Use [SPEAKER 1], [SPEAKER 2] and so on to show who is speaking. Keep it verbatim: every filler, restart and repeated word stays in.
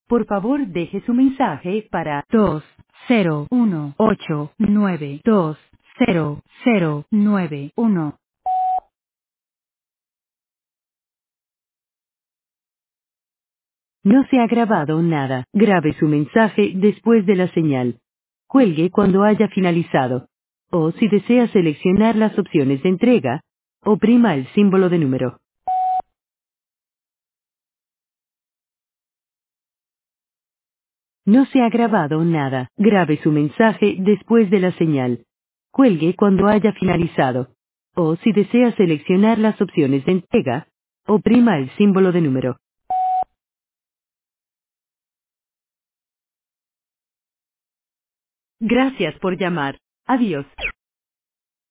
[SPEAKER 1] Por favor, deje su mensaje para dos cero uno ocho nueve dos cero cero nueve uno. No se ha grabado nada. Grabe su mensaje después de la señal. Cuelgue cuando haya finalizado. O si desea seleccionar las opciones de entrega, oprima el símbolo de número. No se ha grabado nada. Grabe su mensaje después de la señal. Cuelgue cuando haya finalizado. O si desea seleccionar las opciones de entrega, oprima el símbolo de número. Gracias por llamar. Adiós.